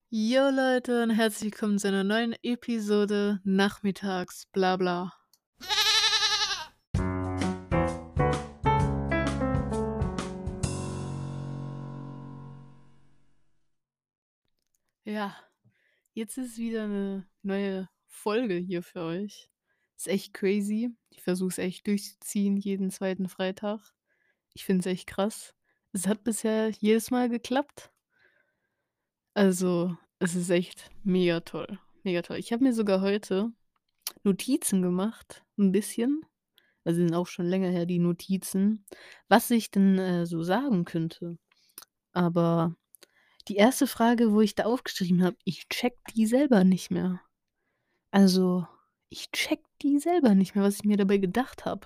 Jo Leute und herzlich willkommen zu einer neuen Episode Nachmittags Blabla. Ja, jetzt ist wieder eine neue Folge hier für euch. Ist echt crazy. Ich versuche es echt durchzuziehen, jeden zweiten Freitag. Ich finde es echt krass. Es hat bisher jedes Mal geklappt. Also, es ist echt mega toll. Mega toll. Ich habe mir sogar heute Notizen gemacht, ein bisschen. Also, sind auch schon länger her, die Notizen, was ich denn, so sagen könnte. Aber die erste Frage, wo ich da aufgeschrieben habe, ich check die selber nicht mehr. Also, ich check die selber nicht mehr, was ich mir dabei gedacht habe.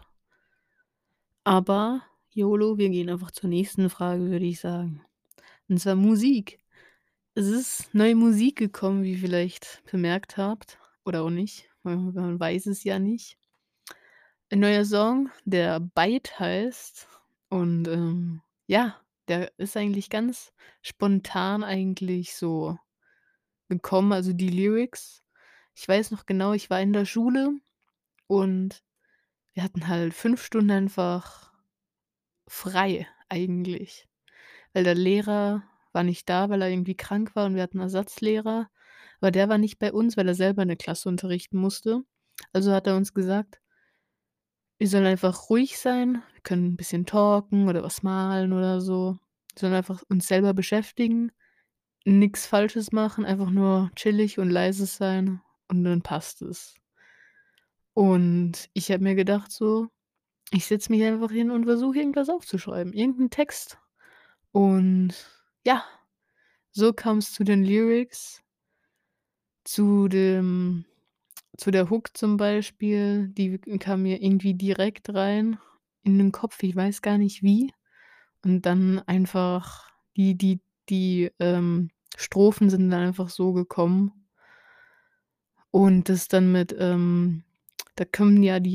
Aber YOLO, wir gehen einfach zur nächsten Frage, würde ich sagen. Und zwar Musik. Es ist neue Musik gekommen, wie ihr vielleicht bemerkt habt oder auch nicht. Man weiß es ja nicht. Ein neuer Song, der „Bite“ heißt und, ja, der ist eigentlich ganz spontan eigentlich so gekommen, also die Lyrics. Ich weiß noch genau, ich war in der Schule und wir hatten halt 5 Stunden einfach frei eigentlich, weil der Lehrer war nicht da, weil er irgendwie krank war und wir hatten 'n Ersatzlehrer, aber der war nicht bei uns, weil er selber 'ne Klasse unterrichten musste. Also hat er uns gesagt: Wir sollen einfach ruhig sein, wir können 'n bisschen talken oder was malen oder so. Wir sollen einfach uns selber beschäftigen, nix Falsches machen, einfach nur chillig und leise sein und dann passt es. Und ich habe mir gedacht so, ich setze mich einfach hin und versuche irgendwas aufzuschreiben, irgend 'n Text. Und ja, so kam's zu den Lyrics, zu dem zu der Hook zum Beispiel, die kam mir irgendwie direkt rein in den Kopf, ich weiß gar nicht wie. Und dann einfach die Strophen sind dann einfach so gekommen und das dann mit, da kommen ja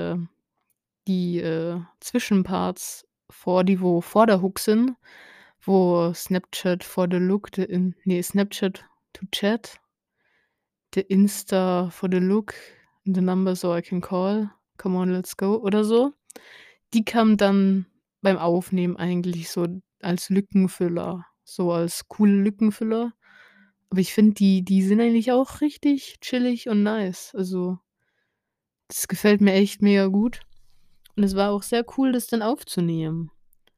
die Zwischenparts vor, die wo vor der Hook sind, wo Snapchat for the look, the in ne, Snapchat to chat, the Insta for the look, the number so I can call, come on, let's go oder so. Die kam dann beim Aufnehmen eigentlich so als Lückenfüller, so als coole Lückenfüller. Aber ich finde, die sind eigentlich auch richtig chillig und nice. Also, das gefällt mir echt mega gut und es war auch sehr cool, das dann aufzunehmen.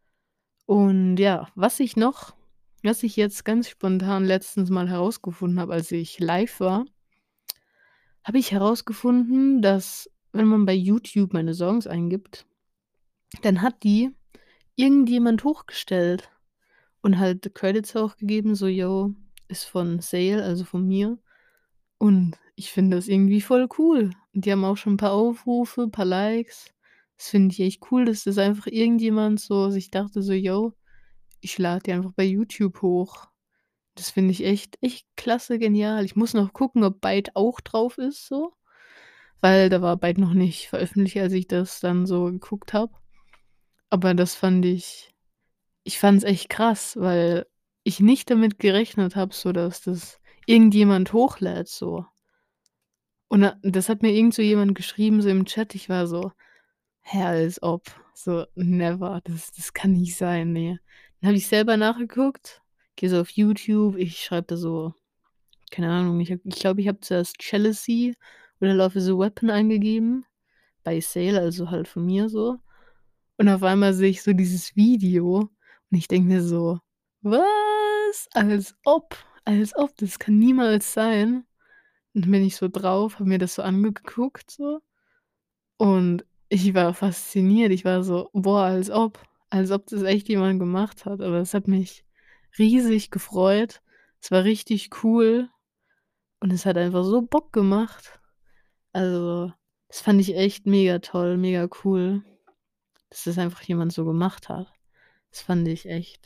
Und ja, was ich jetzt ganz spontan letztens mal herausgefunden habe, als ich live war, habe ich herausgefunden, dass, wenn man bei YouTube meine Songs eingibt, dann hat die irgendjemand hochgestellt. Und halt Credits auch gegeben, so: „Yo, ist von Sale“, also von mir. Und ich finde das irgendwie voll cool. Und die haben auch schon 'n paar Aufrufe, paar Likes. Das finde ich echt cool, dass das einfach irgendjemand so sich dachte so: „Yo, ich lade die einfach bei YouTube hoch.“ Das finde ich echt klasse genial. Ich muss noch gucken, ob Byte auch drauf ist so, weil da war Byte noch nicht veröffentlicht, als ich das dann so geguckt habe. Aber das fand ich fand's echt krass, weil ich nicht damit gerechnet habe, so dass das irgendjemand hochlädt so. Und das hat mir irgend so jemand geschrieben, so im Chat. Ich war so: „Hä, als ob. So, never. Das kann nicht sein, ne.“ Dann habe ich selber nachgeguckt, gehe so auf YouTube, ich schreibe da so, keine Ahnung, ich glaube, ich habe zuerst Jealousy oder Love is a Weapon eingegeben bei Sale, also halt von mir so. Und auf einmal sehe ich so dieses Video und ich denke mir so: „Was? Als ob, als ob, das kann niemals sein.“ Und dann bin ich so drauf, habe mir das so angeguckt so und ich war fasziniert. Ich war so: „Boah, als ob das echt jemand gemacht hat.“ Aber es hat mich riesig gefreut. Es war richtig cool und es hat einfach so Bock gemacht. Also, das fand ich echt mega toll, mega cool, dass das einfach jemand so gemacht hat. Das fand ich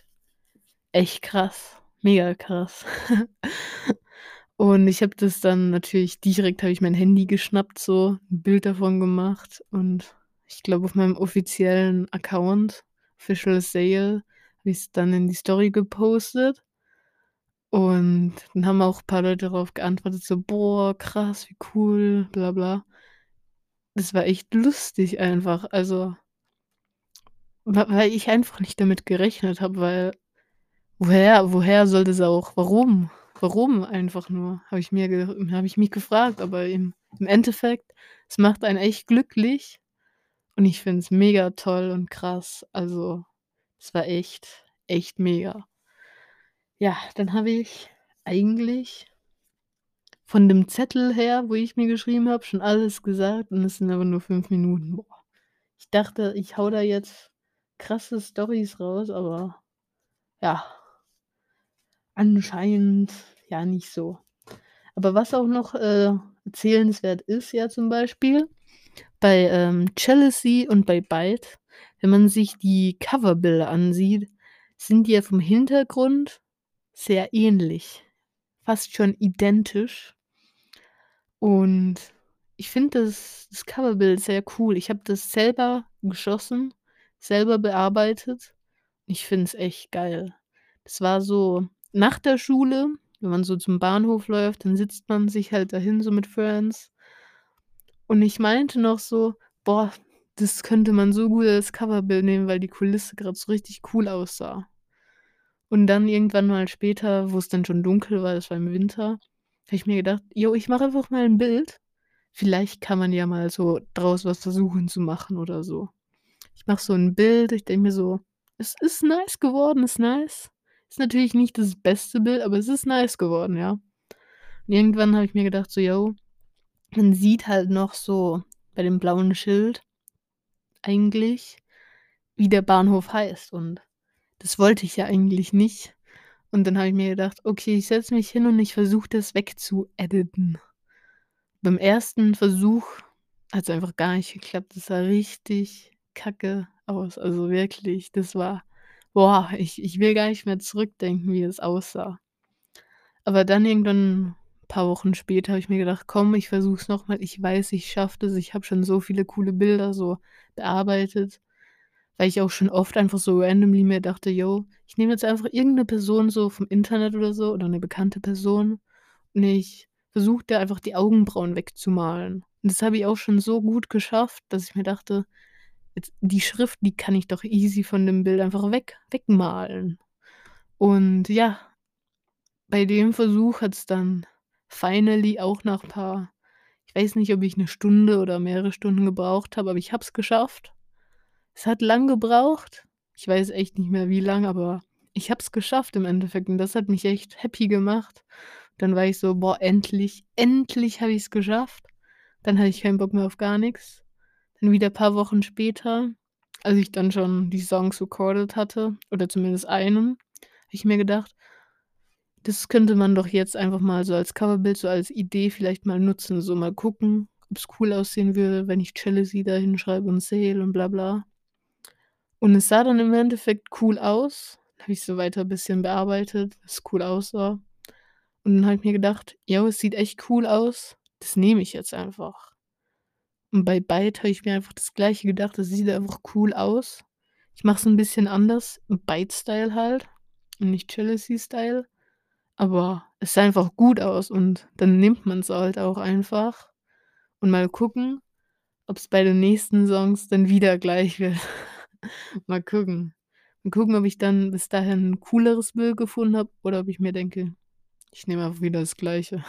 echt krass, mega krass. Und ich habe das dann natürlich direkt habe ich mein Handy geschnappt so, 'n Bild davon gemacht und ich glaube, auf meinem offiziellen Account, Official Sale, habe ich's dann in die Story gepostet. Und dann haben auch paar Leute darauf geantwortet, so: „Boah, krass, wie cool, bla bla.“ Das war echt lustig einfach, also, weil ich einfach nicht damit gerechnet habe, weil woher soll das auch warum? Warum einfach nur, habe ich mich gefragt, aber im Endeffekt, es macht einen echt glücklich und ich finde es mega toll und krass. Also, es war echt mega. Ja, dann habe ich eigentlich von dem Zettel her, wo ich mir geschrieben habe, schon alles gesagt und es sind aber nur 5 Minuten. Boah, ich dachte, ich haue da jetzt krasse Storys raus, aber ja, anscheinend ja nicht so. Aber was auch noch, erzählenswert ist ja zum Beispiel bei, Jealousy und bei Byte, wenn man sich die Coverbilder ansieht, sind die ja vom Hintergrund sehr ähnlich, fast schon identisch. Und ich finde das Coverbild sehr cool. Ich habe das selber geschossen, selber bearbeitet. Ich finde es echt geil. Das war so nach der Schule, wenn man so zum Bahnhof läuft, dann sitzt man sich halt dahin so mit Friends. Und ich meinte noch so: „Boah, das könnte man so gut als Coverbild nehmen, weil die Kulisse grad so richtig cool aussah.“ Und dann irgendwann mal später, wo es dann schon dunkel war, das war im Winter, habe ich mir gedacht: „Jo, ich mache einfach mal 'n Bild. Vielleicht kann man ja mal so draus was versuchen zu machen oder so.“ Ich mache so 'n Bild, ich denke mir so: „Es ist nice geworden, ist nice.“ Ist natürlich nicht das beste Bild, aber es ist nice geworden, ja. Und irgendwann habe ich mir gedacht so: „Jo, man sieht halt noch so bei dem blauen Schild eigentlich, wie der Bahnhof heißt und das wollte ich ja eigentlich nicht.“ Und dann habe ich mir gedacht: „Okay, ich setze mich hin und ich versuche das wegzuediten.“ Beim ersten Versuch hat's einfach gar nicht geklappt. Das sah richtig kacke aus. Also wirklich, das war boah, ich will gar nicht mehr zurückdenken, wie es aussah. Aber dann irgendwann paar Wochen später habe ich mir gedacht: „Komm, ich versuche es noch mal. Ich weiß, ich schaffe das. Ich habe schon so viele coole Bilder so bearbeitet.“ Weil ich auch schon oft einfach so randomly mir dachte: „Jo, ich nehme jetzt einfach irgend 'ne Person so vom Internet oder so oder 'ne bekannte Person und ich versuche der einfach die Augenbrauen wegzumalen.“ Und das habe ich auch schon so gut geschafft, dass ich mir dachte: „Jetzt die Schrift, die kann ich doch easy von dem Bild einfach wegmalen.“ Und ja, bei dem Versuch hat's dann finally auch nach paar ich weiß nicht, ob ich 'ne Stunde oder mehrere Stunden gebraucht habe, aber ich habe es geschafft. Es hat lang gebraucht. Ich weiß echt nicht mehr wie lang, aber ich habe es geschafft im Endeffekt und das hat mich echt happy gemacht. Dann war ich so: „Boah, endlich habe ich's geschafft.“ Dann hatte ich keinen Bock mehr auf gar nix. Dann wieder paar Wochen später, als ich dann schon die Songs recorded hatte oder zumindest einen, habe ich mir gedacht: „Das könnte man doch jetzt einfach mal so als Coverbild, so als Idee vielleicht mal nutzen, so mal gucken, ob's cool aussehen würde, wenn ich Jealousy da hinschreibe und Sale und bla bla.“ Und es sah dann im Endeffekt cool aus. Habe ich so weiter bisschen bearbeitet, dass es cool aussah. Und dann habe ich mir gedacht: „Jo, es sieht echt cool aus. Das nehme ich jetzt einfach.“ Und bei Byte habe ich mir einfach das Gleiche gedacht, das sieht einfach cool aus. Ich mache es 'n bisschen anders, im Byte-Style halt und nicht Jealousy-Style, aber es sah einfach gut aus und dann nimmt man's halt auch einfach und mal gucken, ob's bei den nächsten Songs dann wieder gleich wird. Mal gucken. Mal gucken, ob ich dann bis dahin 'n cooleres Bild gefunden habe oder ob ich mir denke: „Ich nehme einfach wieder das Gleiche.“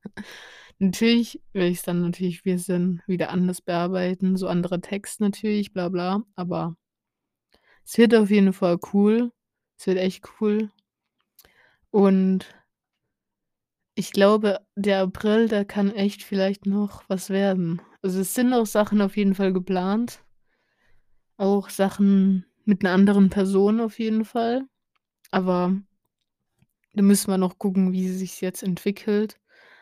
Natürlich werde ich's dann natürlich bisschen wieder anders bearbeiten, so anderer Text natürlich, bla bla, aber es wird auf jeden Fall cool. Es wird echt cool und ich glaube, der April, der kann echt vielleicht noch was werden. Also, es sind auch Sachen auf jeden Fall geplant, auch Sachen mit 'ner anderen Person auf jeden Fall, aber da müssen wir noch gucken, wie sich's jetzt entwickelt.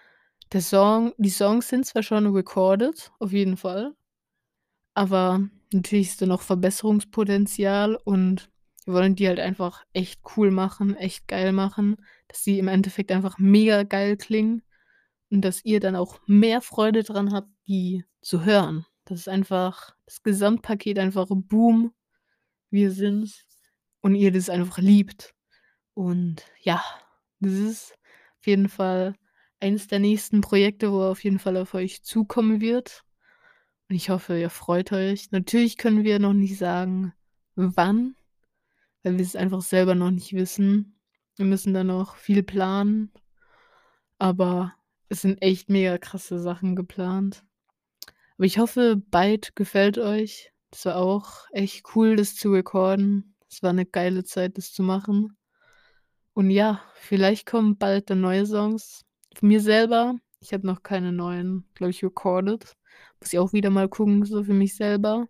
Die Songs sind zwar schon recorded, auf jeden Fall, aber natürlich ist da noch Verbesserungspotenzial und wir wollen die halt einfach echt cool machen, echt geil machen, dass sie im Endeffekt einfach mega geil klingen und dass ihr dann auch mehr Freude dran habt, die zu hören. Das ist einfach das Gesamtpaket einfach Boom, wir sind's und ihr das einfach liebt. Und ja, Das ist auf jeden Fall eins der nächsten Projekte, wo auf jeden Fall auf euch zukommen wird. Und ich hoffe, ihr freut euch. Natürlich können wir noch nicht sagen, wann, weil wir es einfach selber noch nicht wissen. Wir müssen da noch viel planen, aber es sind echt mega krasse Sachen geplant. Aber ich hoffe, bald gefällt euch. Das war auch echt cool, das zu recorden. Es war 'ne geile Zeit, das zu machen. Und ja, vielleicht kommen bald dann neue Songs von mir selber. Ich habe noch keine neuen, glaube ich, recorded. Muss ich auch wieder mal gucken, so für mich selber.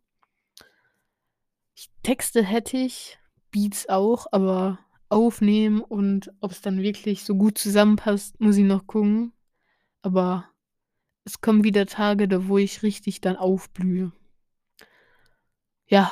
Texte hätte ich, Beats auch, aber aufnehmen und ob's dann wirklich so gut zusammenpasst, muss ich noch gucken. Aber es kommen wieder Tage, da wo ich richtig dann aufblühe. Ja,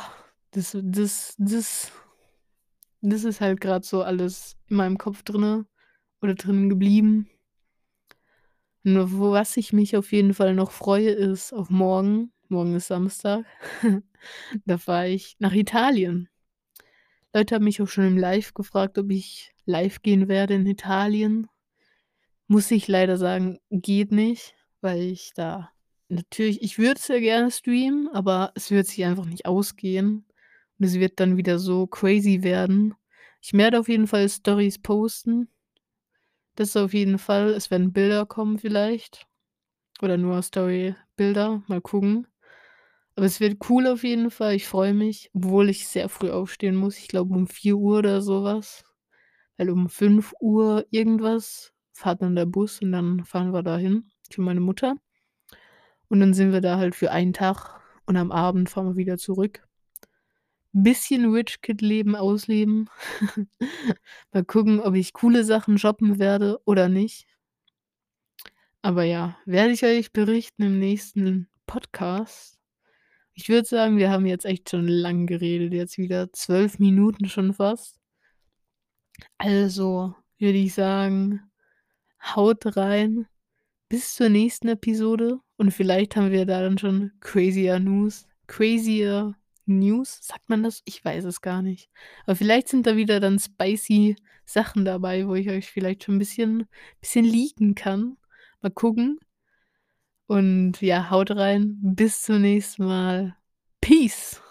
das ist halt grad so alles in meinem Kopf drinne oder drinnen geblieben. Nur wo was ich mich auf jeden Fall noch freue, ist auf morgen. Morgen ist Samstag. Da fahre ich nach Italien. Leute haben mich auch schon im Live gefragt, ob ich live gehen werde in Italien. Muss ich leider sagen, geht nicht, weil ich da natürlich ich würde es ja gerne streamen, aber es wird sich einfach nicht ausgehen und es wird dann wieder so crazy werden. Ich werde auf jeden Fall Stories posten. Das auf jeden Fall. Es werden Bilder kommen vielleicht oder nur Storybilder, mal gucken. Aber es wird cool auf jeden Fall. Ich freue mich, obwohl ich sehr früh aufstehen muss. Ich glaube um 4 Uhr oder so was, weil um 5 Uhr irgendwas fährt dann der Bus und dann fahren wir dahin für meine Mutter. Und dann sind wir da halt für einen Tag und am Abend fahren wir wieder zurück. Bisschen Rich Kid Leben ausleben. Mal gucken, ob ich coole Sachen shoppen werde oder nicht. Aber ja, werde ich euch berichten im nächsten Podcast. Ich würde sagen, wir haben jetzt echt schon lang geredet, jetzt wieder 12 Minuten schon fast. Also würde ich sagen, haut rein, bis zur nächsten Episode und vielleicht haben wir da dann schon crazier News, sagt man das? Ich weiß es gar nicht. Aber vielleicht sind da wieder dann spicy Sachen dabei, wo ich euch vielleicht schon 'n bisschen leaken kann. Mal gucken. Und ja, haut rein. Bis zum nächsten Mal. Peace.